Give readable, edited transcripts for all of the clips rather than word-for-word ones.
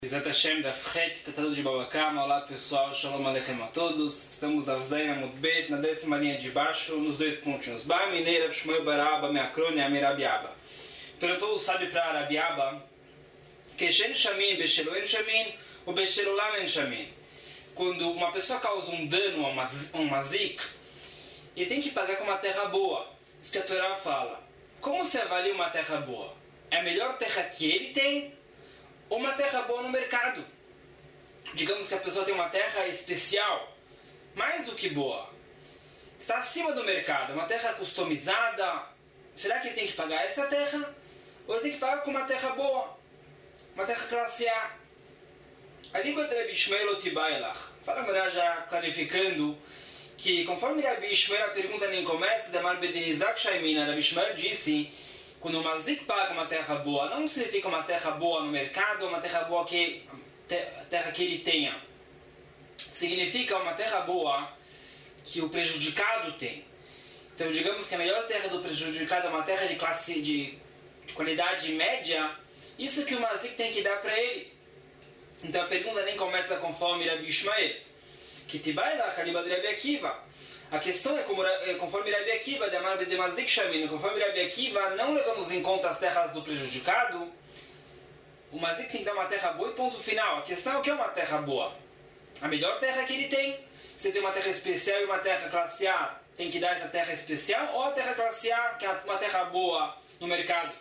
Bezat Hashem da Fret, Tratado de Baba Kama. Olá pessoal, Shalom Aleichem a todos. Estamos na Zaina Mudbet, na 10ª linha de baixo, nos dois pontinhos. Ba Mineira, Shmuel Baraba, Meacrônia, Mirabiaba. Perguntou o sábio para Arabiaba, que Shen Shamin, Besheloen Shamin, ou Beshelolamen Shamin. Quando uma pessoa causa um dano a um mazik, ele tem que pagar com uma terra boa. Isso que a Torá fala. Como se avalia uma terra boa? É a melhor terra que ele tem? Ou uma terra boa no mercado? Digamos que a pessoa tem uma terra especial, mais do que boa. Está acima do mercado, uma terra customizada. Será que ele tem que pagar essa terra? Ou ele tem que pagar com uma terra boa? Uma terra classe A? A língua de Rabi Ishmael Otibailach. Fala melhor já clarificando que conforme Rabi Ishmael, a pergunta nem começa, Damar Bedenizak Shaimina, Rabi Ishmael disse: quando o mazik paga uma terra boa, não significa uma terra boa no mercado, uma terra boa terra que ele tenha. Significa uma terra boa que o prejudicado tem. Então, digamos que a melhor terra do prejudicado é uma terra de classe de qualidade média. Isso que o mazik tem que dar para ele. Então, a pergunta nem começa conforme Rabi Ishmael, que Tibailach, a língua de Rabi Akiva. A questão é conforme Rabi Akiva, conforme Rabi Akiva, não levamos em conta as terras do prejudicado, o mazik tem que dar uma terra boa e ponto final. A questão é o que é uma terra boa. A melhor terra que ele tem. Se tem uma terra especial e uma terra classe A, tem que dar essa terra especial, ou a terra classe A, que é uma terra boa no mercado.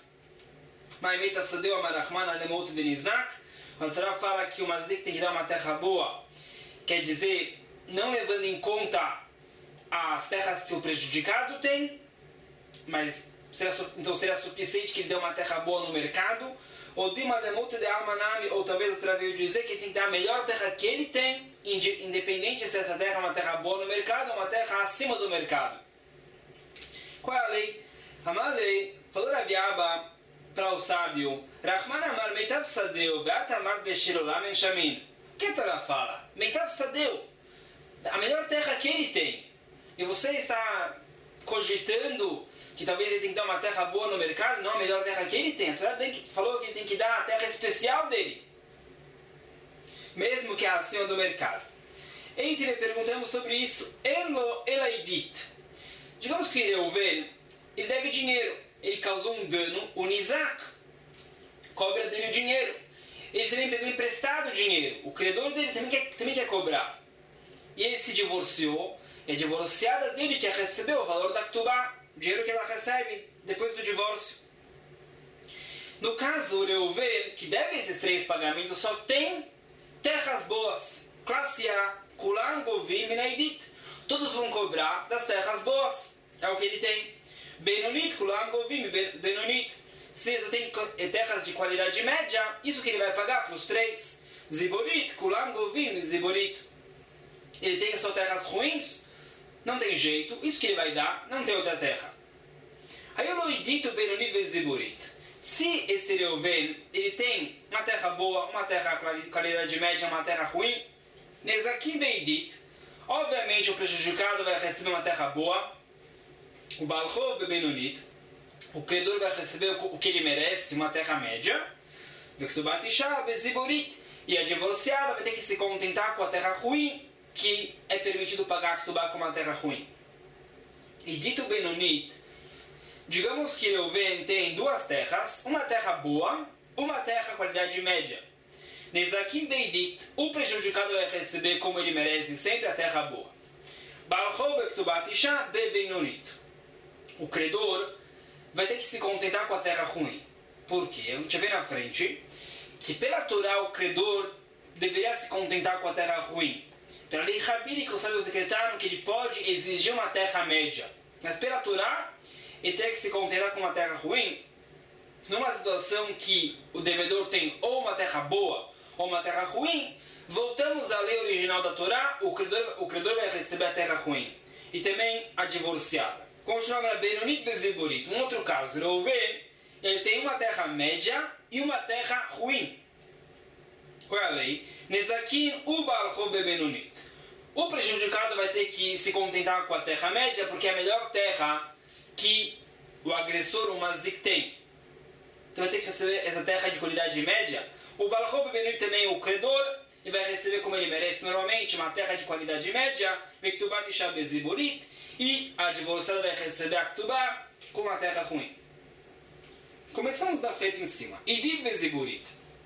A Torá fala que o mazik tem que dar uma terra boa, quer dizer, não levando em conta as terras que o prejudicado tem, mas então seria suficiente que ele dê uma terra boa no mercado, ou de uma demuta de almanami, ou talvez outra veio dizer que ele tem que dar a melhor terra que ele tem, independente se essa terra é uma terra boa no mercado ou uma terra acima do mercado. Qual é a lei? A lei falou Rabiaba para o sábio: Rahman amar meitav sadeu ve'at amar beshirolam shamin. O que a Torá fala? Meitav sadeu, a melhor terra que ele tem. E você está cogitando que talvez ele tenha que dar uma terra boa no mercado, não a melhor terra que ele tem. A Torá falou que ele tem que dar a terra especial dele, mesmo que é acima do mercado. E perguntamos sobre isso. Elaidit. Digamos que Reuven, ele deve dinheiro. Ele causou um dano, o Nizak cobra dele o dinheiro. Ele também pegou emprestado o dinheiro. O credor dele também quer cobrar. E ele se divorciou. E a divorciada dele que recebeu o valor da Ktubá, o dinheiro que ela recebe depois do divórcio. No caso, o Reuven, que deve esses 3 pagamentos, só tem terras boas. Classe A, Kulan, Govim, Minaidit. Todos vão cobrar das terras boas. É o que ele tem. Benonit, Kulan, Govim, Benonit. Se ele tem terras de qualidade média, isso que ele vai pagar para os 3. Ziborit, Kulan, Govim, Ziborit. Ele tem só terras ruins, não tem jeito, isso que ele vai dar, não tem outra terra. Aí eu não dito Benonit Veziburit. Se esse Reuven, ele tem uma terra boa, uma terra de qualidade média, uma terra ruim, Nezakim Beidit, obviamente o prejudicado vai receber uma terra boa, o Balchov Benonit, o credor vai receber o que ele merece, uma terra média, Vektubatisha Veziburit, e a divorciada vai ter que se contentar com a terra ruim, que é permitido pagar a Ktubá com uma terra ruim. E dito Benonit, digamos que Reuven tem 2 terras, uma terra boa, uma terra qualidade média. Nezakim Beidit, o prejudicado vai receber como ele merece sempre a terra boa. Balchov Ektubatisha Be Benonit. O credor vai ter que se contentar com a terra ruim. Por quê? A gente vê na frente que pela Torá o credor deveria se contentar com a terra ruim. Pela lei rabínica, os sábios decretaram que ele pode exigir uma terra média. Mas pela Torá, ele teria que se contentar com uma terra ruim. Numa situação que o devedor tem ou uma terra boa ou uma terra ruim, voltamos à lei original da Torá, o credor vai receber a terra ruim. E também a divorciada. Continuamos na Benonit Veziburit. Um outro caso, Reuven, ele tem uma terra média e uma terra ruim. Qual é a lei? Nezakim Ubalchov Benonit. O prejudicado vai ter que se contentar com a terra média, porque é a melhor terra que o agressor, o mazik, tem. Então vai ter que receber essa terra de qualidade média. O Balchov Benoni também, o credor, ele vai receber como ele merece normalmente, uma terra de qualidade média, Vektubat Isha Beziburit, e a divorciada vai receber a Ktubá com uma terra ruim. Começamos da frente em cima. Idit Beziburit.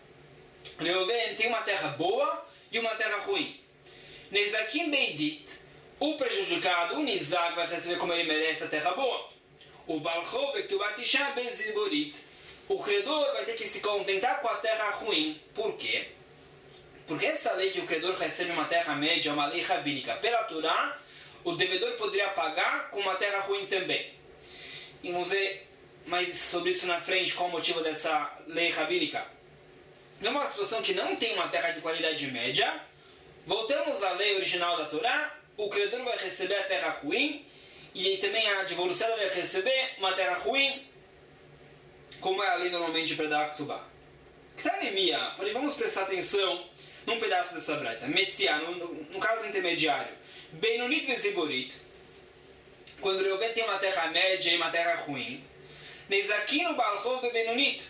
Reuven tem uma terra boa e uma terra ruim. Nezakim Beidit, o prejudicado, o Nizak, vai receber como ele merece a terra boa. O Balchov Vektubat Isha Beziburit, o credor vai ter que se contentar com a terra ruim. Por quê? Porque essa lei que o credor recebe uma terra média é uma lei rabínica. Pela Torá, o devedor poderia pagar com uma terra ruim também. E vamos ver mais sobre isso na frente, qual o motivo dessa lei rabínica. Numa situação que não tem uma terra de qualidade média, voltamos à lei original da Torá, o credor vai receber a terra ruim, e também a divorciada vai receber uma terra ruim, como é a lei normalmente para dar a Ktubá. Ktanemia, porém vamos prestar atenção num pedaço dessa braita. Metzia, no caso intermediário. Benonit Veziborit, quando Reuven tem uma terra média e uma terra ruim. Nezakim no Balchov Benonit,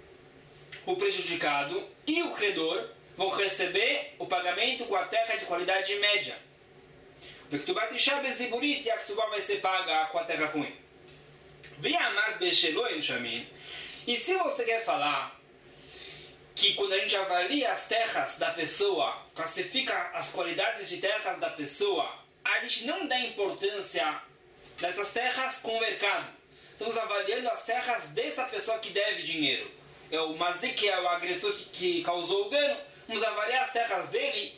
o prejudicado e o credor vão receber o pagamento com a terra de qualidade média. Vektubat Isha Beziborit, e a Ktubá vai ser paga com a terra ruim. Viamar Besheloim Shamin. E se você quer falar que quando a gente avalia as terras da pessoa, classifica as qualidades de terras da pessoa, a gente não dá importância dessas terras com o mercado. Estamos avaliando as terras dessa pessoa que deve dinheiro. É o Mazik, que é o agressor que causou o dano. Vamos avaliar as terras dele.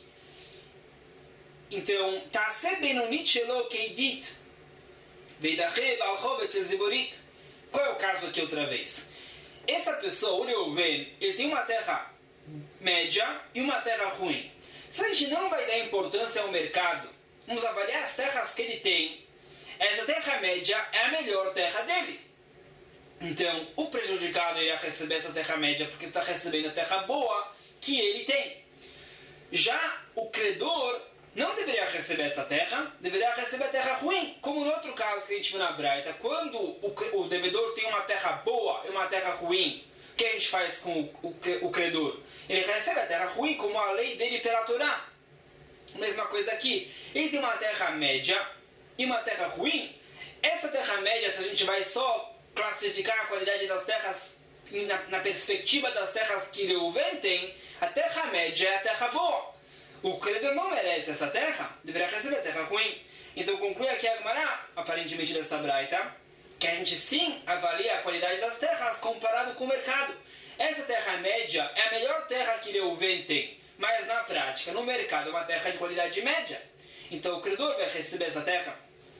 Então, Ta'aseh Benonit Shelo Keidit Veidache Balchov Etziborit. Qual é o caso aqui outra vez? Essa pessoa, o Reuven, ele tem uma terra média e uma terra ruim. Se a gente não vai dar importância ao mercado, vamos avaliar as terras que ele tem. Essa terra média é a melhor terra dele. Então, o prejudicado irá receber essa terra média porque está recebendo a terra boa que ele tem. Já o credor não deveria receber essa terra, deveria receber a terra ruim, como no outro caso que a gente viu na Braita. Quando o devedor tem uma terra boa e uma terra ruim, o que a gente faz com o credor? Ele recebe a terra ruim como a lei dele pela Torá. Mesma coisa aqui. Ele tem uma terra média e uma terra ruim. Essa terra média, se a gente vai só classificar a qualidade das terras na perspectiva das terras que Reuven tem, a terra média é a terra boa. O credor não merece essa terra, deveria receber a terra ruim. Então conclui aqui a Gemara, aparentemente dessa braita, que a gente sim avalia a qualidade das terras comparado com o mercado. Essa terra média é a melhor terra que Reuven tem, mas na prática, no mercado, é uma terra de qualidade média. Então o credor vai receber essa terra.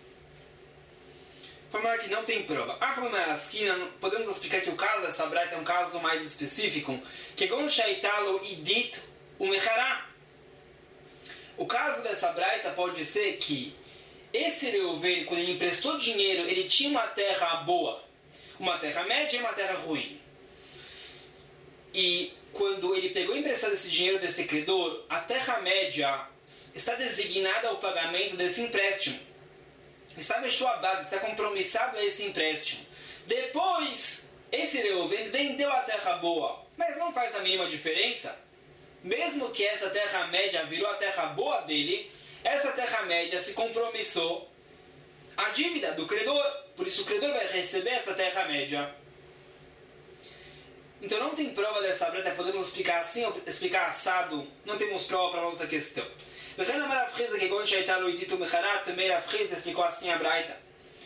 Formar que não tem prova. Podemos explicar que o caso dessa braita é um caso mais específico, que é como Shaitalo Idit Umechará. O caso dessa braita pode ser que esse Reuven, quando ele emprestou dinheiro, ele tinha uma terra boa, uma terra média e uma terra ruim. E quando ele pegou emprestado esse dinheiro desse credor, a terra média está designada ao pagamento desse empréstimo. Está mechuabado, está compromissado a esse empréstimo. Depois, esse Reuven vendeu a terra boa, mas não faz a mínima diferença. Mesmo que essa terra média virou a terra boa dele, essa terra média se compromissou à dívida do credor. Por isso o credor vai receber essa terra média. Então não tem prova dessa braita, podemos explicar assim ou explicar assado, não temos prova para a nossa questão. Também Rav Chizda explicou assim a braita.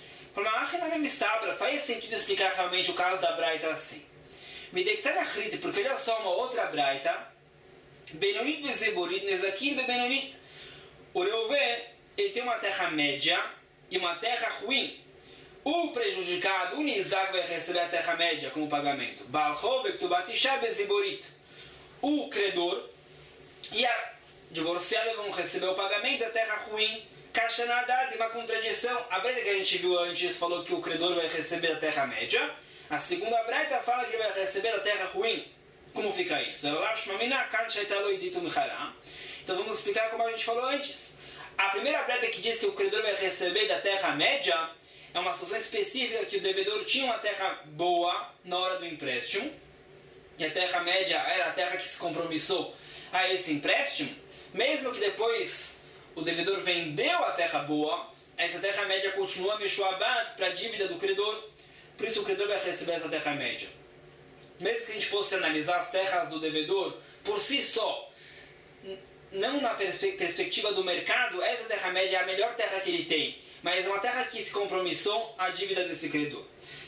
Faz sentido explicar realmente o caso da braita assim. Porque olha só uma outra braita. Benonit Veziborit, Nezakim Benonit. O Reuven, ele tem uma terra média e uma terra ruim. O prejudicado, o Nizak, vai receber a terra média como pagamento. Balchov Vektubat Isha Beziborit. O credor e a divorciada vão receber o pagamento da terra ruim. Caixa nada, tem uma contradição. A braita que a gente viu antes falou que o credor vai receber a terra média. A segunda braita fala que ele vai receber a terra ruim. Como fica isso? Então vamos explicar como a gente falou antes. A primeira braita que diz que o credor vai receber da terra média é uma situação específica que o devedor tinha uma terra boa na hora do empréstimo. e a terra média era a terra que se compromissou a esse empréstimo, mesmo que depois o devedor vendeu a terra boa, essa terra média continua Meshuabat para a dívida do credor, por isso o credor vai receber essa terra média. Mesmo que a gente fosse analisar as terras do devedor por si só, não na perspectiva do mercado, essa terra média é a melhor terra que ele tem, mas é uma terra que se compromissou à dívida desse credor.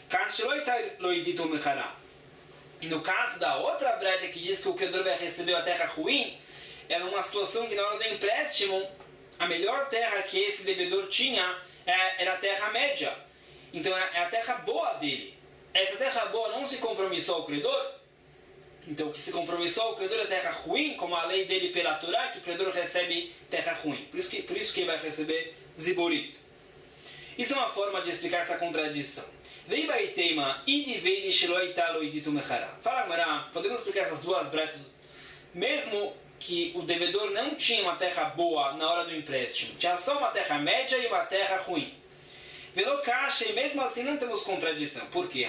No caso da outra breta que diz que o credor vai receber a terra ruim, é uma situação que na hora do empréstimo, a melhor terra que esse devedor tinha era a terra média. Então é a terra boa dele. Essa terra boa não se compromissou ao credor, então o que se compromissou ao credor é terra ruim, como a lei dele pela Torá, que o credor recebe terra ruim. Por isso que ele vai receber ziborit. Isso é uma forma de explicar essa contradição. Fala, Mará, podemos explicar essas duas bretas, mesmo que o devedor não tinha uma terra boa na hora do empréstimo, tinha só uma terra média e uma terra ruim. Velocaixa, e mesmo assim não temos contradição. Por quê?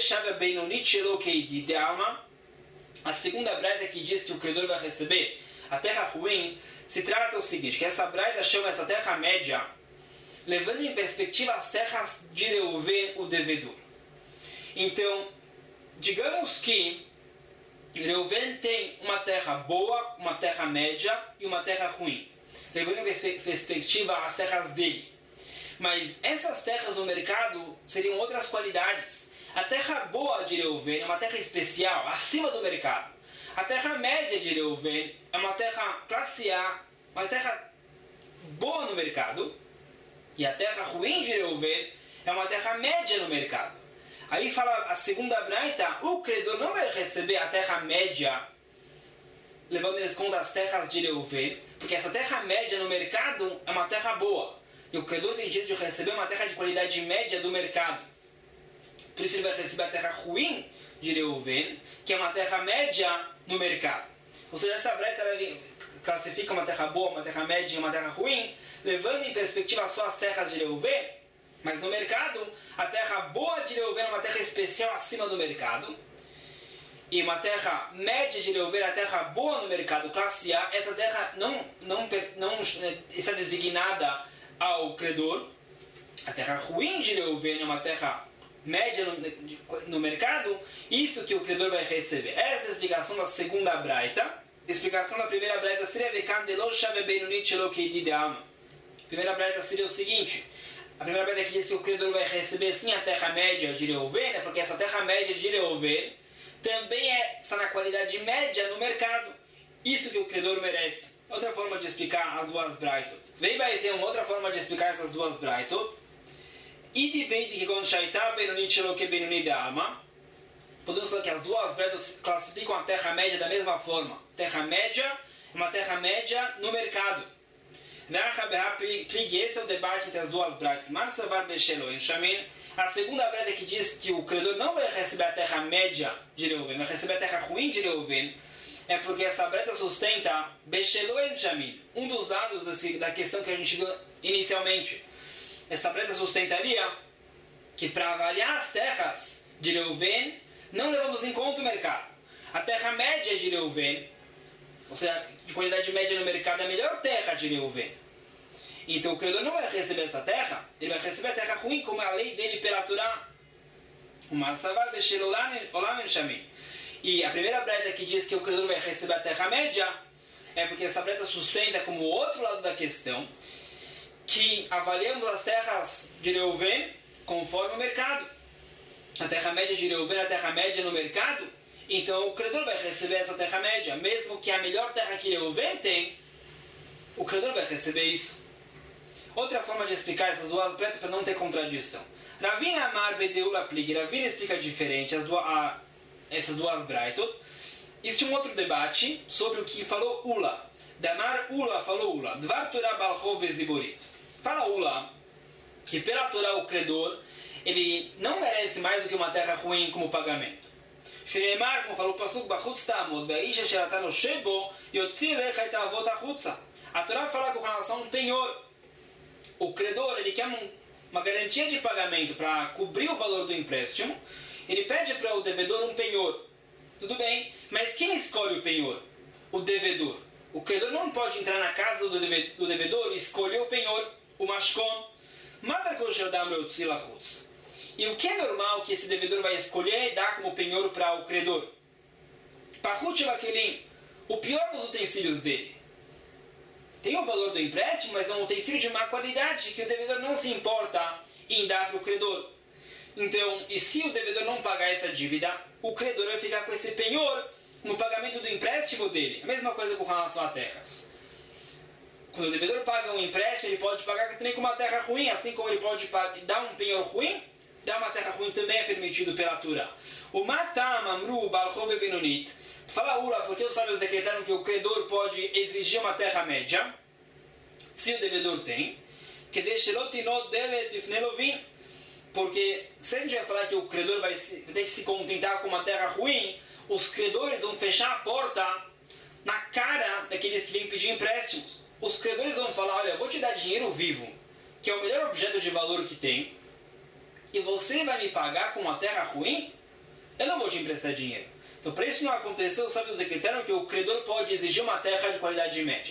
A segunda breta que diz que o credor vai receber a terra ruim, se trata o seguinte, que essa breta chama essa terra média, levando em perspectiva as terras de Reuven, o devedor. Então, digamos que Reuven tem uma terra boa, uma terra média e uma terra ruim, levando em perspectiva as terras dele. Mas essas terras no mercado seriam outras qualidades. A terra boa de Reuven é uma terra especial, acima do mercado. A terra média de Reuven é uma terra classe A, uma terra boa no mercado. E a terra ruim de Reuven é uma terra média no mercado. Aí fala a segunda braita, o credor não vai receber a terra média, levando em conta as terras de Reuven, porque essa terra média no mercado é uma terra boa. E o credor tem direito de receber uma terra de qualidade média do mercado. Por isso ele vai receber a terra ruim de Reuven, que é uma terra média no mercado. Ou seja, essa braita classifica uma terra boa, uma terra média e uma terra ruim, levando em perspectiva só as terras de Reuven, mas no mercado, a terra boa de Reuven é uma terra especial acima do mercado, e uma terra média de Reuven é a terra boa no mercado, classe A. Essa terra não está designada ao credor. A terra ruim de Reuven é uma terra média no mercado, isso que o credor vai receber. Essa é a explicação da segunda braita. A explicação da primeira braita seria a primeira braita seria o seguinte: a primeira braita que diz que o credor vai receber sim a terra média de Reuven, é porque essa terra média de Reuven também está na qualidade média no mercado, isso que o credor merece. Outra forma de explicar as duas braitot. Vai ter uma outra forma de explicar essas duas braitot. Podemos falar que as duas braitot classificam a terra média da mesma forma. Terra média é uma terra média no mercado. Esse é o debate entre as duas braitot. A segunda braita que diz que o credor não vai receber a terra média de Reuven, vai receber a terra ruim de Reuven, é porque essa braita sustenta um dos lados da questão que a gente viu inicialmente. Essa braita sustentaria que para avaliar as terras de Reuven, não levamos em conta o mercado. A terra média de Reuven, ou seja, de qualidade média no mercado, é a melhor terra de Reuven. Então o credor não vai receber essa terra, ele vai receber a terra ruim, como é a lei dele pela Torá. E a primeira braita que diz que o credor vai receber a terra média, é porque essa braita sustenta como o outro lado da questão, que avaliamos as terras de Reuven conforme o mercado. A terra média de Reuven é a terra média no mercado, então o credor vai receber essa terra média. Mesmo que a melhor terra que Reuven tem, o credor vai receber isso. Outra forma de explicar essas duas braitot para não ter contradição. Ravina Amar Bedeula Plig. Ravina explica diferente essas duas braitot. Existe um outro debate sobre o que falou Ula. Damar Ula falou Ula. Dvar Torah Balchov Beziborit. Fala Ula que pela Torá o credor ele não merece mais do que uma terra ruim como pagamento. Shneimar, como falou o Pasuk, Bachutz Tamod, Be'isha Sheratano Shebo, Yotzi Lecha et Avot Achutza. A Torá fala com relação a um penhor. O credor ele quer uma garantia de pagamento para cobrir o valor do empréstimo. Ele pede para o devedor um penhor. Tudo bem, mas quem escolhe o penhor? O devedor. O credor não pode entrar na casa do devedor e escolher o penhor, o mashkon. E o que é normal que esse devedor vai escolher e dar como penhor para o credor? O pior dos utensílios dele. Tem o valor do empréstimo, mas é um utensílio de má qualidade que o devedor não se importa em dar para o credor. Então, e se o devedor não pagar essa dívida, o credor vai ficar com esse penhor no pagamento do empréstimo dele. A mesma coisa com relação a terras. Quando o devedor paga um empréstimo, ele pode pagar também com uma terra ruim, assim como ele pode dar um penhor ruim, dar uma terra ruim também é permitido pela Torá. O Matam Amru Balchov Benonit, fala Ula, porque os sábios decretaram que o credor pode exigir uma terra média, se o devedor tem, que deixe lotinot dele bifnelovin, porque se a gente vai falar que o credor vai ter que se contentar com uma terra ruim, os credores vão fechar a porta na cara daqueles que vêm pedir empréstimos. Os credores vão falar, olha, eu vou te dar dinheiro vivo, que é o melhor objeto de valor que tem, e você vai me pagar com uma terra ruim? Eu não vou te emprestar dinheiro. Então, para isso não acontecer, os sábios decretaram que o credor pode exigir uma terra de qualidade média.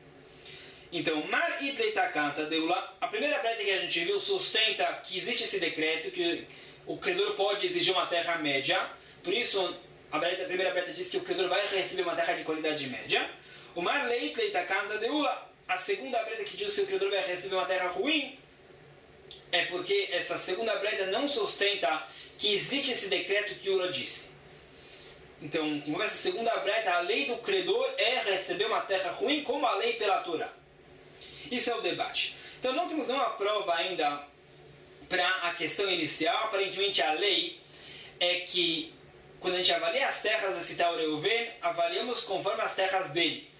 Então, Mar Ibleitakanta Deula, a primeira breta que a gente viu sustenta que existe esse decreto, que o credor pode exigir uma terra média, por isso a primeira breta diz que o credor vai receber uma terra de qualidade média. O Mar Leitakanta Deula, a segunda breta que diz que o credor vai receber uma terra ruim, é porque essa segunda breta não sustenta que existe esse decreto que Ula disse. Então, com essa segunda breta, a lei do credor é receber uma terra ruim como a lei pela Torá. Isso é o debate. Então não temos nenhuma prova ainda para a questão inicial. Aparentemente a lei é que quando a gente avalia as terras da Cital Reuven, avaliamos conforme as terras dele.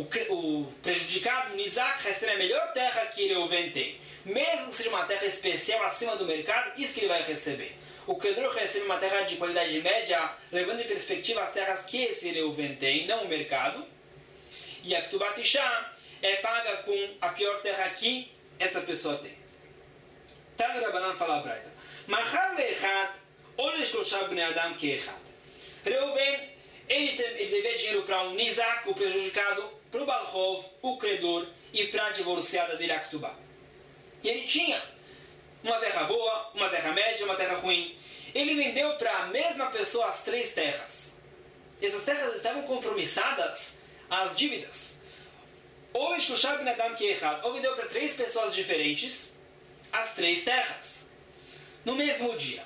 O prejudicado, Nizak, recebe a melhor terra que Reuven tem. Mesmo que seja uma terra especial acima do mercado, isso que ele vai receber. O credor recebe uma terra de qualidade média, levando em perspectiva as terras que esse Reuven tem, não o mercado. E a Ktubat Isha é paga com a pior terra que essa pessoa tem. Tana Rabanan fala a Braita. Machar leichat, olhe shloshah bnei adam keichat. Reuven, ele devia dinheiro para um Nizak, o prejudicado, para o Balchov, o credor, e para a divorciada dele, a Ktubá. E ele tinha uma terra boa, uma terra média, uma terra ruim. Ele vendeu para a mesma pessoa as 3 terras. Essas terras estavam compromissadas às dívidas. Ou vendeu para 3 pessoas diferentes as 3 terras. No mesmo dia.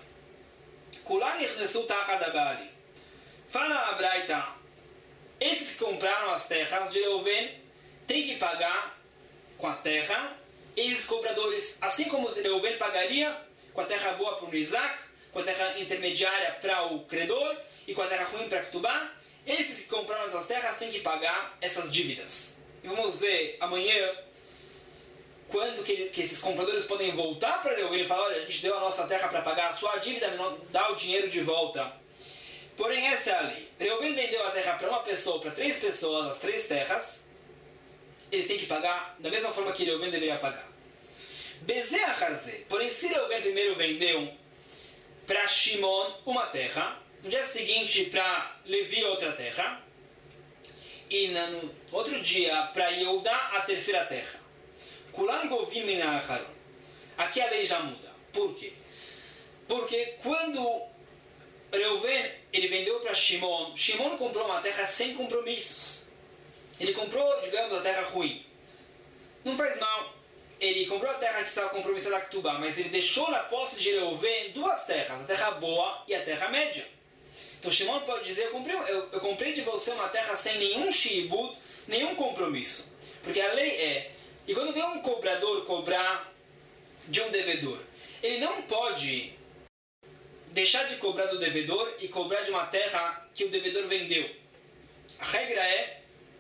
Fala a Braita, esses que compraram as terras de Reuven têm que pagar com a terra esses compradores, assim como Reuven pagaria com a terra boa para o Isaac, com a terra intermediária para o credor e com a terra ruim para Ktubá, esses que compraram essas terras têm que pagar essas dívidas. E vamos ver amanhã quando que esses compradores podem voltar para Reuven e falar, olha, a gente deu a nossa terra para pagar a sua dívida, mas não dá o dinheiro de volta. Porém, essa é a lei. Reuven vendeu a terra para uma pessoa, para 3 pessoas, as 3 terras, eles têm que pagar da mesma forma que Reuven deveria pagar. Bezé Acharze. Porém, se Reuven primeiro vendeu para Shimon uma terra, no dia seguinte para Levi outra terra, e no outro dia para Yehudá a terceira terra. Kulan Govim Min Acharon. Aqui a lei já muda. Por quê? Porque quando Reuven ele vendeu para Shimon, Shimon comprou uma terra sem compromissos. Ele comprou, digamos, a terra ruim. Não faz mal. Ele comprou a terra que estava compromissada com Ktubá, mas ele deixou na posse de Reuven 2 terras, a terra boa e a terra média. Então Shimon pode dizer, eu comprei de você uma terra sem nenhum shibud, nenhum compromisso. Porque a lei é, e quando vem um cobrador cobrar de um devedor, ele não pode deixar de cobrar do devedor e cobrar de uma terra que o devedor vendeu. A regra é,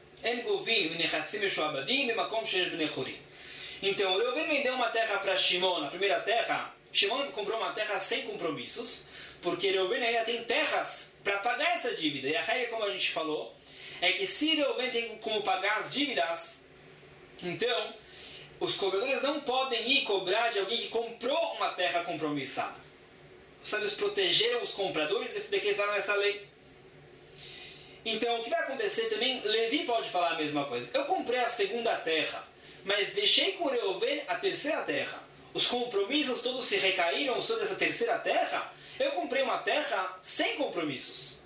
então, o Reuven vendeu uma terra para Shimon, a primeira terra. Shimon comprou uma terra sem compromissos, porque Reuven ainda tem terras para pagar essa dívida. E a regra, como a gente falou, é que se Reuven tem como pagar as dívidas, então os cobradores não podem ir cobrar de alguém que comprou uma terra compromissada. Os sábios protegeram os compradores e decretaram essa lei. Então, o que vai acontecer também, Levi pode falar a mesma coisa. Eu comprei a segunda terra, mas deixei com Reuven a terceira terra. Os compromissos todos se recaíram sobre essa terceira terra. Eu comprei uma terra sem compromissos.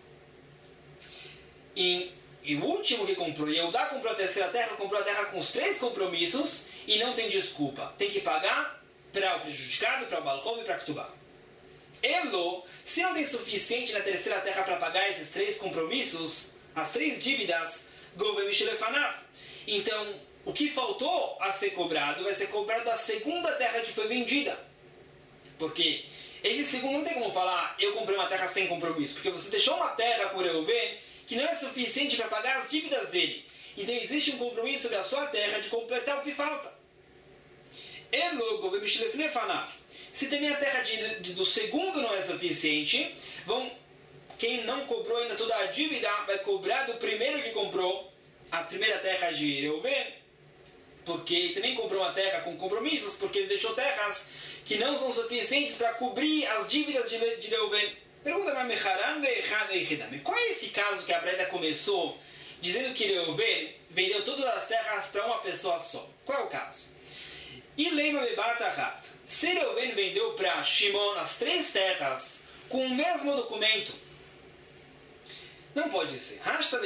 E o último que comprou, Yehudá comprou a terceira terra, comprou a terra com os 3 compromissos e não tem desculpa. Tem que pagar para o prejudicado, para o Balchov e para a Ktubá. Elo, se não tem suficiente na terceira terra para pagar esses 3 compromissos, as 3 dívidas, Govem Mishlefanav. Então, o que faltou a ser cobrado vai ser cobrado da segunda terra que foi vendida. Porque esse segundo não tem como falar, eu comprei uma terra sem compromisso. Porque você deixou uma terra com Reuven que não é suficiente para pagar as dívidas dele. Então existe um compromisso sobre a sua terra de completar o que falta. Elo Govem Mishlefanav. Se também a terra do segundo não é suficiente, quem não cobrou ainda toda a dívida vai cobrar do primeiro que comprou a primeira terra de Reuven, porque ele também comprou uma terra com compromissos, porque ele deixou terras que não são suficientes para cobrir as dívidas de Reuven. Pergunta para Mecharan Le'echad Eichidam. Qual é esse caso que a Breda começou dizendo que Reuven vendeu todas as terras para uma pessoa só? Qual é o caso? E Leima Bebatachat. Se Reuven vendeu para Shimon as 3 terras com o mesmo documento, não pode ser.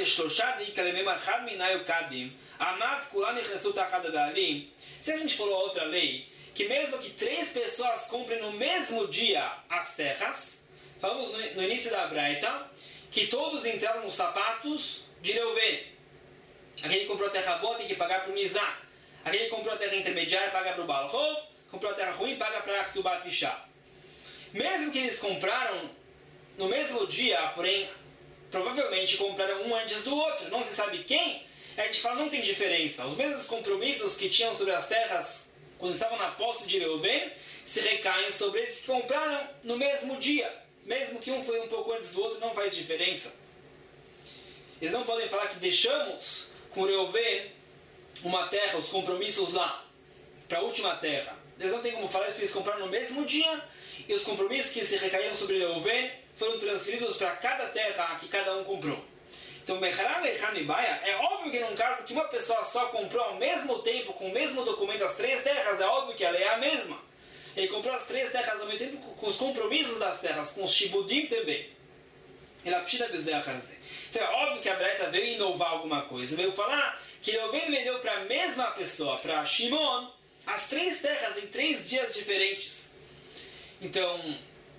Se a gente falou outra lei, que mesmo que 3 pessoas comprem no mesmo dia as terras, falamos no início da Braita, que todos entraram nos sapatos de Reuven. Aquele que comprou a terra boa tem que pagar para o Nizak. Aquele que comprou a terra intermediária paga para o Balchov, comprou a terra ruim paga para a Ktubat Vishá. Mesmo que eles compraram no mesmo dia, porém, provavelmente compraram um antes do outro, não se sabe quem, a gente fala não tem diferença. Os mesmos compromissos que tinham sobre as terras quando estavam na posse de Reuven se recaem sobre eles que compraram no mesmo dia. Mesmo que um foi um pouco antes do outro, não faz diferença. Eles não podem falar que deixamos com Reuven uma terra, os compromissos lá, para a última terra. Eles não têm como falar isso porque eles compraram no mesmo dia e os compromissos que se recaíram sobre Reuven foram transferidos para cada terra que cada um comprou. Então, é óbvio que num caso que uma pessoa só comprou ao mesmo tempo, com o mesmo documento, as 3 terras, é óbvio que ela é a mesma. Ele comprou as 3 terras ao mesmo tempo com os compromissos das terras, com os shibudim também. Então é óbvio que a Braita veio inovar alguma coisa. Veio falar que Reuven vendeu para a mesma pessoa, para Shimon, as 3 terras em 3 dias diferentes. Então,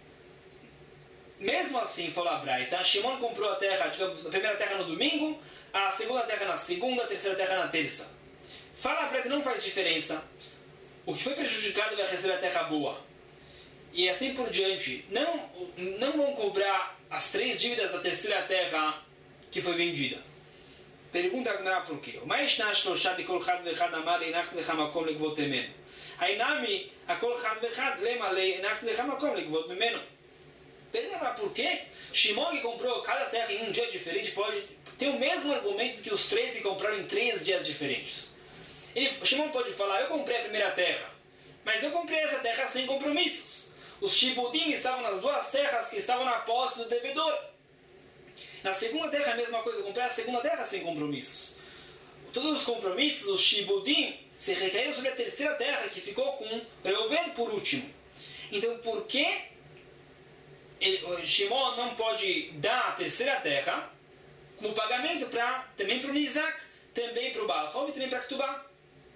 mesmo assim, falou a Braita, Shimon comprou a terra, digamos, a primeira terra no domingo, a segunda terra na segunda, a terceira terra na terça. Fala a Braita, não faz diferença. O que foi prejudicado vai receber a terra boa. E assim por diante. Não vão cobrar as 3 dívidas da terceira terra que foi vendida. Pergunta a por quê? O mais nashlosha de kol chad vechad amar leinacht lecha makom legvot memeno. Hainami a kol chad vechad lema leinacht lecha makom legvot memeno. Pergunta por quê? Shimon que comprou cada terra em um dia diferente pode ter o mesmo argumento que os 3 que compraram em 3 dias diferentes. Shimon pode falar, eu comprei a primeira terra, mas eu comprei essa terra sem compromissos. Os shibudim estavam nas 2 terras que estavam na posse do devedor. Na segunda terra a mesma coisa, eu comprei a segunda terra sem compromissos. Todos os compromissos, os shibudim, se recaíram sobre a terceira terra, que ficou com Reuven por último. Então por que Shimon não pode dar a terceira terra como pagamento também para o Nizak, também para o Balchov e também para a Ktubá?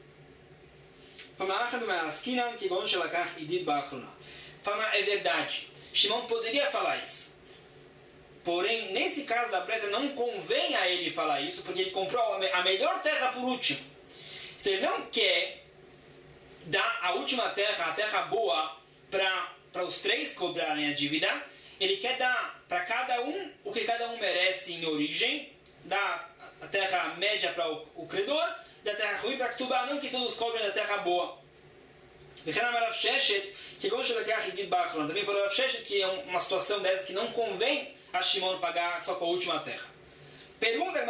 Fala, é verdade. Shimon poderia falar isso. Porém, nesse caso da Breta, não convém a ele falar isso, porque ele comprou a melhor terra por último. Então ele não quer dar a última terra, a terra boa, para os 3 cobrarem a dívida. Ele quer dar para cada um o que cada um merece em origem, dar a terra média para o credor, da terra ruim para a Ktubá, não que todos cobrem da terra boa. Também falou Rav Sheshet que é uma situação dessa que não convém a Shimon pagar só com a última terra. Pergunta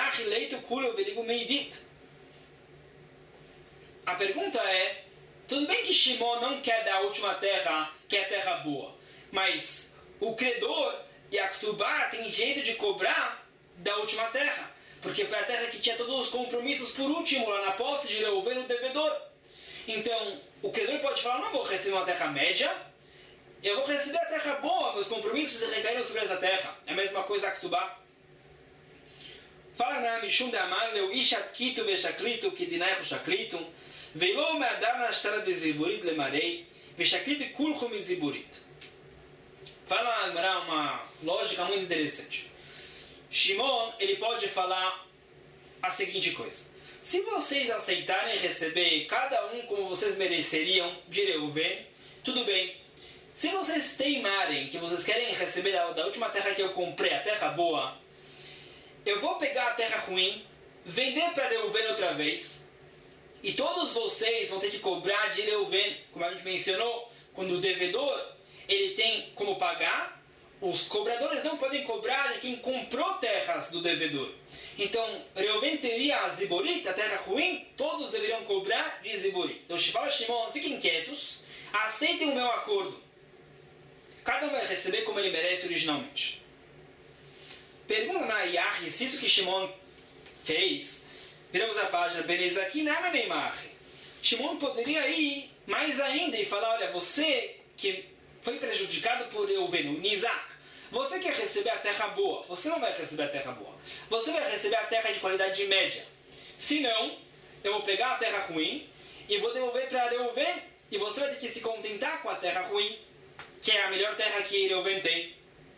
a pergunta é, tudo bem que Shimon não quer dar a última terra, que é a terra boa, mas o credor e a Ktubá têm direito de cobrar da última terra, porque foi a terra que tinha todos os compromissos por último, lá na posse de Reuven, o devedor. Então, o credor pode falar, não vou receber uma terra média, eu vou receber a terra boa, meus compromissos recaíram sobre essa terra. É a mesma coisa a Ktubá. Fala na Mishum de Amar, Leu Ishat Kitu Veshaklitu, Kidinaichu Shaklitu, Veilou Me'adar na Ashtara de Ziburit Lemarei, Veshaklitu Kulchu Miziburit. Fala uma lógica muito interessante. Shimon, ele pode falar a seguinte coisa. Se vocês aceitarem receber cada um como vocês mereceriam de Reuven, tudo bem. Se vocês teimarem que vocês querem receber da última terra que eu comprei, a terra boa, eu vou pegar a terra ruim, vender para Reuven outra vez, e todos vocês vão ter que cobrar de Reuven, como a gente mencionou, quando o devedor ele tem como pagar, os cobradores não podem cobrar de quem comprou terras do devedor. Então, Reuven teria a Ziborit, a terra ruim, todos deveriam cobrar de Ziborit. Então, fala Shimon, fiquem quietos, aceitem o meu acordo. Cada um vai receber como ele merece originalmente. Pergunta na Yahi, se isso que Shimon fez, viramos a página, Benezaki Nameneimach. Shimon poderia ir mais ainda e falar, olha, você que foi prejudicado por Reuven, o Nizak, você quer receber a terra boa, você não vai receber a terra boa. Você vai receber a terra de qualidade média. Se não, eu vou pegar a terra ruim e vou devolver para Reuven e você vai ter que se contentar com a terra ruim, que é a melhor terra que Reuven tem.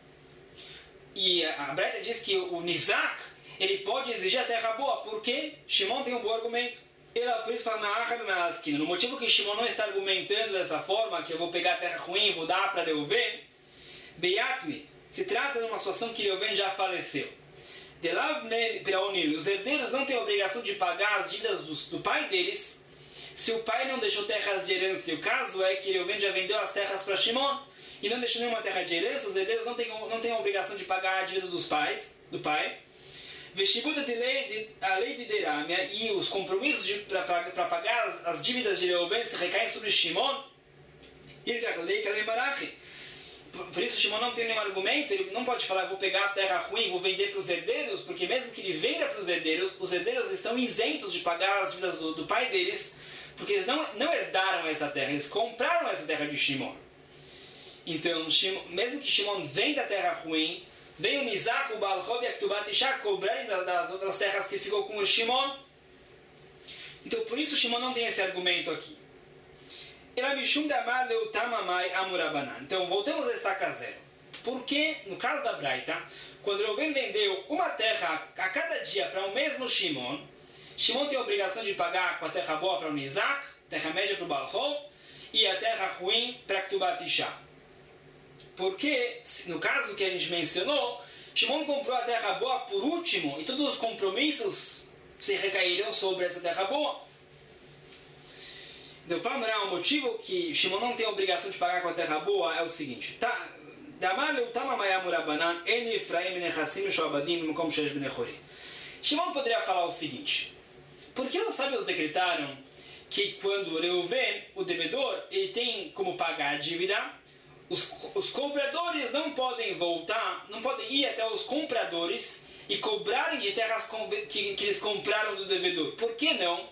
E a Breta diz que o Nizak, ele pode exigir a terra boa, porque Shimon tem um bom argumento. Ele, por isso fala na esquina. No motivo que Shimon não está argumentando dessa forma, que eu vou pegar a terra ruim e vou dar para Reuven, Beyatmi, se trata de uma situação que Reuven já faleceu. Os herdeiros não têm a obrigação de pagar as dívidas do pai deles, se o pai não deixou terras de herança. E o caso é que Reuven já vendeu as terras para Shimon e não deixou nenhuma terra de herança, os herdeiros não têm a obrigação de pagar a dívida do pai. A lei de Derâmia e os compromissos para pagar as dívidas de Reuven se recaem sobre Shimon. Por isso Shimon não tem nenhum argumento, ele não pode falar, vou pegar a terra ruim e vou vender para os herdeiros, porque mesmo que ele venda para os herdeiros estão isentos de pagar as dívidas do pai deles, porque eles não herdaram essa terra, eles compraram essa terra de Shimon. Então, mesmo que Shimon venda a terra ruim, vem o Nizak, o Balchov e a Ktubá Tishá cobrarem das outras terras que ficou com o Shimon. Então, por isso Shimon não tem esse argumento aqui. Então, voltamos a estaca zero. Porque, no caso da Braita, quando Reuven vendeu uma terra a cada dia para o mesmo Shimon, Shimon tem a obrigação de pagar com a terra boa para o Nizak, terra média para o Balchov, e a terra ruim para a Ktubá Tishá. Porque, no caso que a gente mencionou, Shimon comprou a terra boa por último e todos os compromissos se recaíram sobre essa terra boa. Então, o motivo que Shimon não tem a obrigação de pagar com a terra boa é o seguinte. Shimon poderia falar o seguinte. Por que os sábios decretaram que quando Reuven, o devedor, ele tem como pagar a dívida, os compradores não podem voltar, não podem ir até os compradores e cobrarem de terras que eles compraram do devedor? Por que não?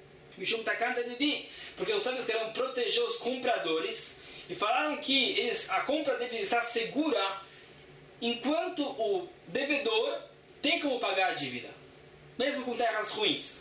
Porque os sábios queriam proteger os compradores e falaram que a compra deles está segura enquanto o devedor tem como pagar a dívida, mesmo com terras ruins.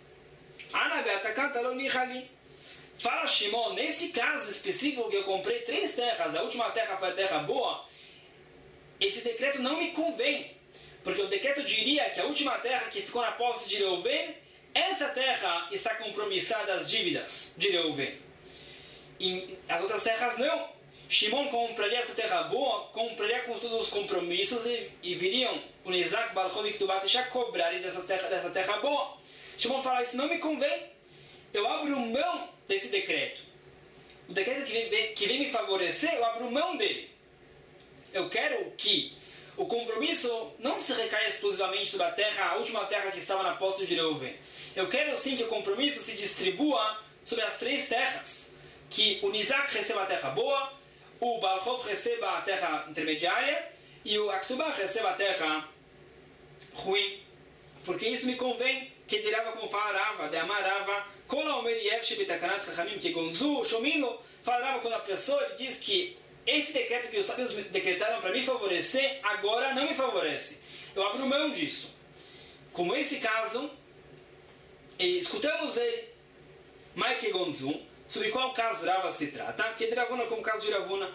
Fala Shimon, nesse caso específico que eu comprei 3 terras, a última terra foi a terra boa, esse decreto não me convém, porque o decreto diria que a última terra que ficou na posse de Reuven, essa terra está compromissada às dívidas de Reuven. E as outras terras não. Shimon compraria essa terra boa, compraria com todos os compromissos e viriam o Nizak, Balchov e Ktubá Tishá cobrarem dessa terra boa. Shimon fala, isso não me convém. Eu abro mão desse decreto. O decreto que vem me favorecer, eu abro mão dele. Eu quero que o compromisso não se recaia exclusivamente sobre a última terra que estava na posse de Reuven. Eu quero sim que o compromisso se distribua sobre as 3 terras. Que o Nizak receba a terra boa, o Balchov receba a terra intermediária e o Ktubá receba a terra ruim, porque isso me convém, que dirava como falarava, de amarava, falarava quando a pessoa diz que esse decreto que os sábios decretaram para me favorecer, agora não me favorece. Eu abro mão disso. Como esse caso, escutamos ele, Maike Gonzu, sobre qual caso Rava se trata, que de Ravuna como caso de Ravuna,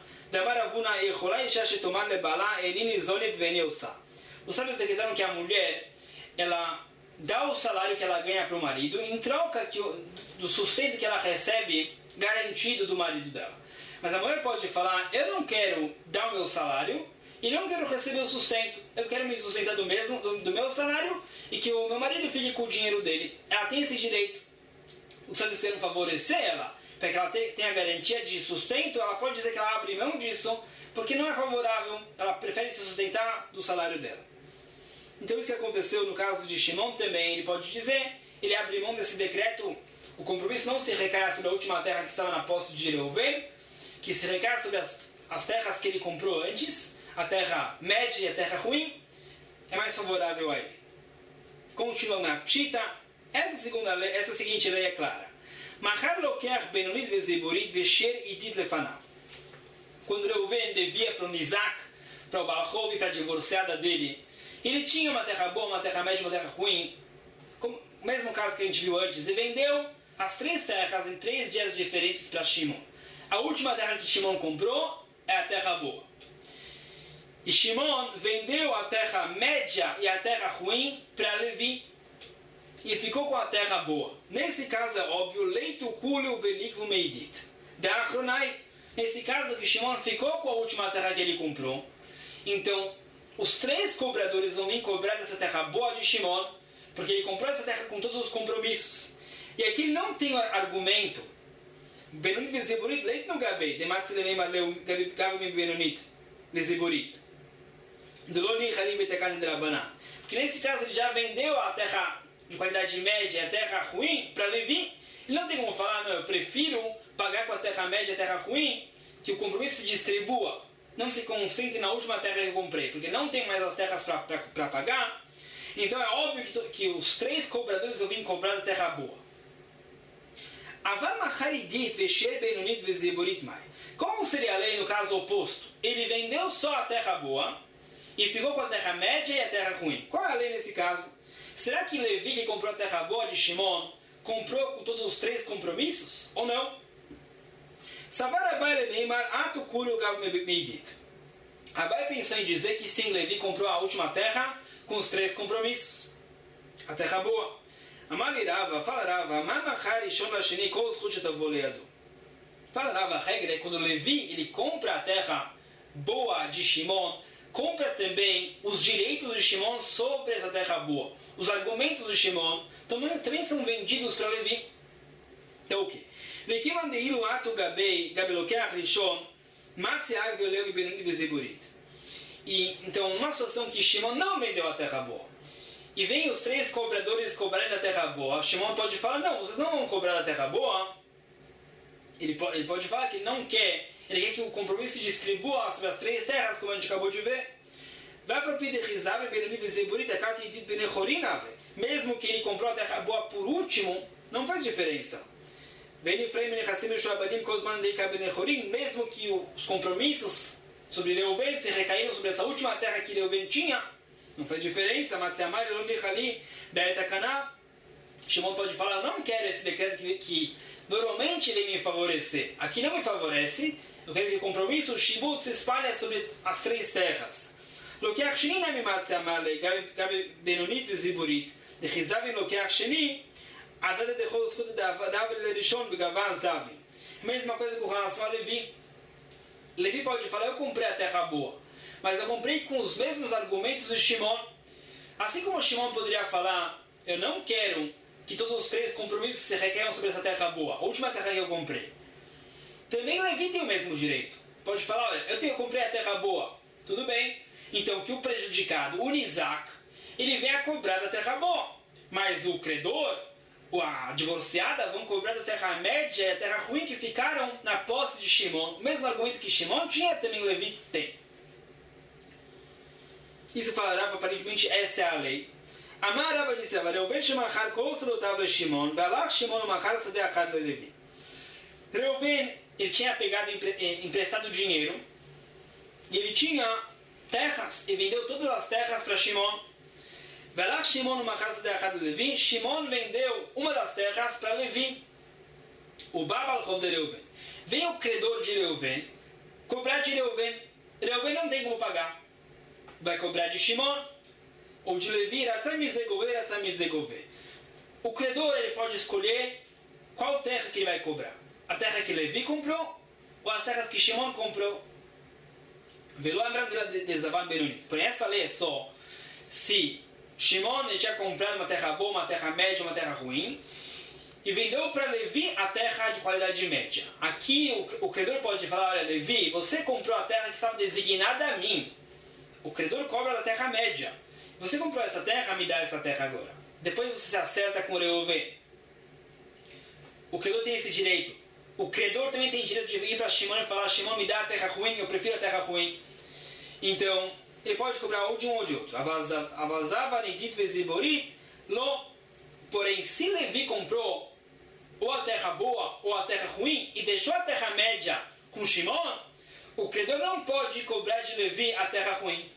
os sábios decretaram que a mulher, ela dá o salário que ela ganha para o marido em troca do sustento que ela recebe garantido do marido dela. Mas a mulher pode falar, eu não quero dar o meu salário e não quero receber o sustento. Eu quero me sustentar do meu salário e que o meu marido fique com o dinheiro dele. Ela tem esse direito. Os sábios querem favorecer ela, para que ela tenha a garantia de sustento. Ela pode dizer que ela abre mão disso, porque não é favorável, ela prefere se sustentar do salário dela. Então isso que aconteceu no caso de Shimon também, ele pode dizer, ele abre mão desse decreto, o compromisso não se recai sobre a última terra que estava na posse de Reuven, que se recai sobre as terras que ele comprou antes, a terra média e a terra ruim, é mais favorável a ele. Continuando na Pshita, essa seguinte lei é clara. Quando Reuven devia para o Nizak, para o Balchov e para a divorciada dele, ele tinha uma terra boa, uma terra média, uma terra ruim, como o mesmo caso que a gente viu antes, e vendeu as 3 terras em 3 dias diferentes para Shimon. A última terra que Shimon comprou é a terra boa. E Shimon vendeu a terra média e a terra ruim para Levi. E ficou com a terra boa. Nesse caso é óbvio, leito kulio velikvu meidit. Da Achronai. Nesse caso que Shimon ficou com a última terra que ele comprou. Então, os 3 cobradores vão vir cobrar dessa terra boa de Shimon, porque ele comprou essa terra com todos os compromissos. E aqui ele não tem argumento. Benonit vezeburit leit no gabei. Dematz lemei maleu gabei benonit vezeburit. Deloni halim betekat drabanan. Porque nesse caso ele já vendeu a terra de qualidade média e a terra ruim para Levi. Ele não tem como falar, não, eu prefiro pagar com a terra média e a terra ruim, que o compromisso se distribua. Não se concentre na última terra que eu comprei, porque não tem mais as terras para pagar. Então é óbvio que os 3 cobradores vão vir cobrar da terra boa. Como seria a lei no caso oposto? Ele vendeu só a terra boa e ficou com a terra média e a terra ruim. Qual é a lei nesse caso? Será que Levi, que comprou a terra boa de Shimon, comprou com todos os 3 compromissos? Ou não? Abai pensou em dizer que sim, Levi comprou a última terra com os 3 compromissos. A terra boa. Amalirava, falarava, falarava, a regra é quando Levi ele compra a terra boa de Shimon, compra também os direitos de Shimon sobre essa terra boa. Os argumentos de Shimon também são vendidos para Levi. Então o quê? E então, numa situação que Shimon não vendeu a terra boa, e vem os 3 cobradores cobrando a terra boa, Shimon pode falar, não, vocês não vão cobrar da terra boa. Ele pode falar que não quer, ele quer que o compromisso se distribua sobre as 3 terras, como a gente acabou de ver. Mesmo que ele comprou a terra boa por último, não faz diferença. Mesmo que os compromissos sobre Reuven se recaíram sobre essa última terra que Reuven tinha, não faz diferença. Shimon pode falar, eu não quero esse decreto que normalmente ele me favorecer. Aqui não me favorece, eu quero que o compromisso, o shibut, se espalhe sobre as 3 terras. Mesma coisa com relação a Levi. Levi pode falar, eu comprei a terra boa, mas eu comprei com os mesmos argumentos de Shimon. Assim como Shimon poderia falar, eu não quero que todos os 3 compromissos se requeiram sobre essa terra boa, a última terra que eu comprei. Também Levi tem o mesmo direito. Pode falar, olha, eu comprei a terra boa, tudo bem. Então que o prejudicado, o Nizak, ele vem a cobrar da terra boa. Mas o credor, a divorciada, vão cobrar da terra média e a terra ruim que ficaram na posse de Shimon. O mesmo argumento que Shimon tinha, também Levi tem. Isso fala Rava, aparentemente essa é a lei. Amar Rava disse, Reuven shemachar kol sadotav leShimon, ve'alach Shimon umachar sadeh achad leLevi. Reuven, ele tinha pegado emprestado dinheiro, e ele tinha terras, e vendeu todas as terras para Shimon. Ve'alach Shimon umachar sadeh achad leLevi. Shimon vendeu uma das terras para Levi. O Babal Chov de Reuven. Vem o credor de Reuven cobrar de Reuven. Reuven não tem como pagar. Vai cobrar de Shimon ou de Levi. O credor ele pode escolher qual terra que ele vai cobrar. A terra que Levi comprou ou as terras que Shimon comprou. Por essa lei é só se Shimon tinha comprado uma terra boa, uma terra média, uma terra ruim, e vendeu para Levi a terra de qualidade média. Aqui o credor pode falar, olha Levi, você comprou a terra que estava designada a mim. O credor cobra da terra média. Você comprou essa terra, me dá essa terra agora. Depois você se acerta com o Reuven. O credor tem esse direito. O credor também tem direito de ir para Shimon e falar, Shimon, me dá a terra ruim, eu prefiro a terra ruim. Então, ele pode cobrar ou de um ou de outro. Avazava, Nidit, Veziborit, Lo. Porém, se Levi comprou ou a terra boa ou a terra ruim e deixou a terra média com Shimon, o credor não pode cobrar de Levi a terra ruim.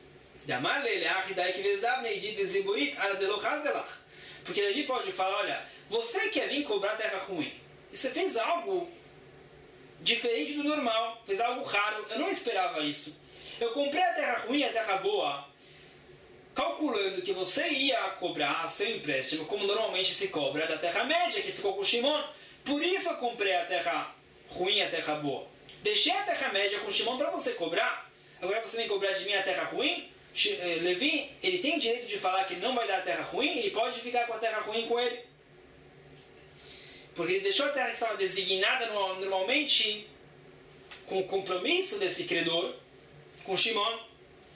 Porque Levi pode falar, olha, você quer vir cobrar a terra ruim. E você fez algo diferente do normal, fez algo raro, eu não esperava isso. Eu comprei a terra ruim e a terra boa, calculando que você ia cobrar seu empréstimo, como normalmente se cobra da terra média, que ficou com Shimon. Por isso eu comprei a terra ruim e a terra boa. Deixei a terra média com Shimon para você cobrar. Agora você vem cobrar de mim a terra ruim? Levi, ele tem direito de falar que não vai dar a terra ruim, ele pode ficar com a terra ruim com ele. Porque ele deixou a terra que estava designada normalmente com o compromisso desse credor, com Shimon.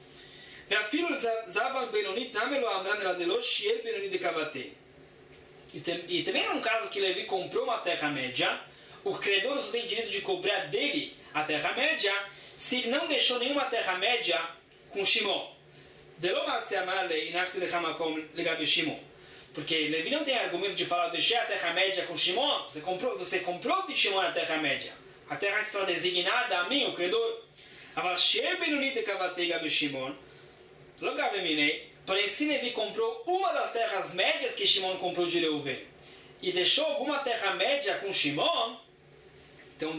E também num caso que Levi comprou uma terra média, o credor só tem direito de cobrar dele a terra média se ele não deixou nenhuma terra média com Shimon. Porque Levi não tem argumento de falar, deixei a terra média com Shimon, você comprou de Shimon a terra média, a terra que estava designada a mim, o credor. Porém, se Levi comprou uma das terras médias que Shimon comprou de Reuven e deixou alguma terra média com Shimon, então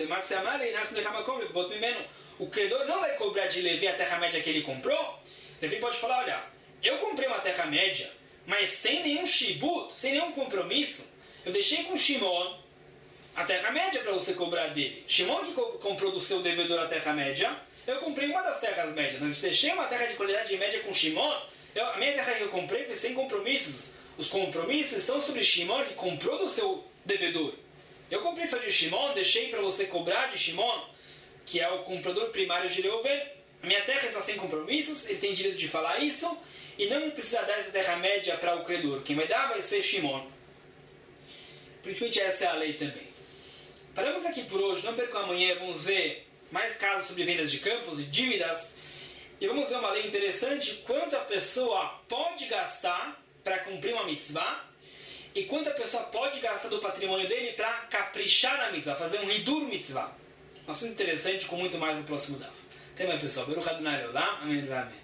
o credor não vai cobrar de Levi a terra média que ele comprou. Levi pode falar, olha, eu comprei uma terra média, mas sem nenhum shibut, sem nenhum compromisso, eu deixei com Shimon a terra média para você cobrar dele. Shimon que comprou do seu devedor a terra média, eu comprei uma das terras médias. Eu deixei uma terra de qualidade média com Shimon, a minha terra que eu comprei foi sem compromissos. Os compromissos estão sobre Shimon que comprou do seu devedor. Eu comprei só de Shimon, deixei para você cobrar de Shimon, que é o comprador primário de Reuven. A minha terra está sem compromissos, ele tem direito de falar isso, e não precisa dar essa terra média para o credor. Quem vai dar vai ser Shimon. Principalmente essa é a lei também. Paramos aqui por hoje, não percam amanhã, vamos ver mais casos sobre vendas de campos e dívidas. E vamos ver uma lei interessante, quanto a pessoa pode gastar para cumprir uma mitzvah e quanto a pessoa pode gastar do patrimônio dele para caprichar na mitzvah, fazer um hidur mitzvah. Um assunto interessante com muito mais no próximo daf. Até mais, pessoal. Baruch Adonai Leolam. Amém.